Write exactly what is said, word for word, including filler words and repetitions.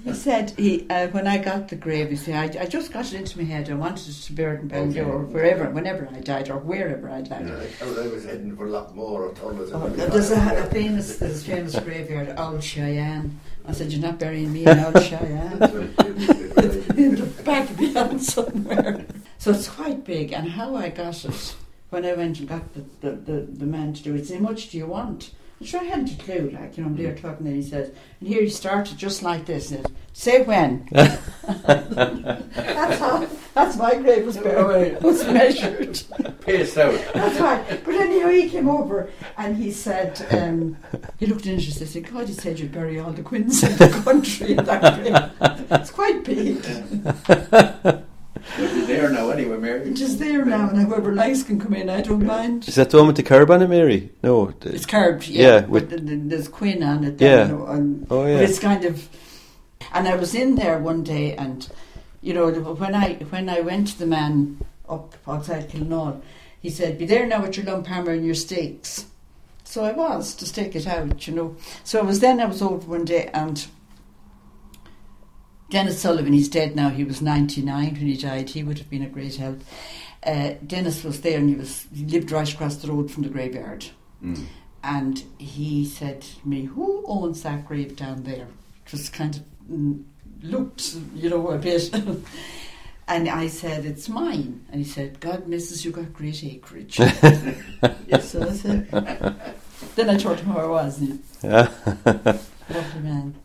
He said he uh, when I got the grave, he said I, I just got it into my head. I wanted it to be buried in Bellevue Okay. or wherever, whenever I died or wherever I died. Yeah, I was, I was heading for a lot more. I told us Oh, about there's a, that. a famous, there's a famous graveyard, Old Cheyenne. I said, "You're not burying me in Old Cheyenne." In the back of the house somewhere. So it's quite big. And how I got it, when I went and got the, the, the, the man to do it, he said, "How much do you want?" I'm sure I hadn't a clue, like, you know, I'm there talking, and he says, and here he started just like this, and it, say when. That's how, that's my grave was buried, was measured. Paced out. That's right. But anyhow, he came over and he said, um, he looked interested. He said, "God, he said you'd bury all the Quins in the country in that grave." It's quite big. It'll be there now anyway, Mary. It is there now, and whoever likes can come in. I don't mind. Is that the one with the curb on it, Mary? No. the- It's carved, yeah. Yeah, But with- the, the, there's Quinn on it. Yeah. There, you know, and, Oh, yeah. But it's kind of. And I was in there one day, and you know, when I when I went to the man up outside Kilnall, he said, "Be there now with your lump hammer and your stakes." So I was to stake it out, you know. So I was then I was over one day, and Dennis Sullivan, he's dead now. He was ninety-nine when he died. He would have been a great help. Uh, Dennis was there, and he was he lived right across the road from the graveyard. Mm. And he said to me, "Who owns that grave down there?" It was kind of mm, looked, you know, a bit. And I said, "It's mine." And he said, "God, missus, you got great acreage." So I said, then I told him who I was. And he, Yeah. lovely man.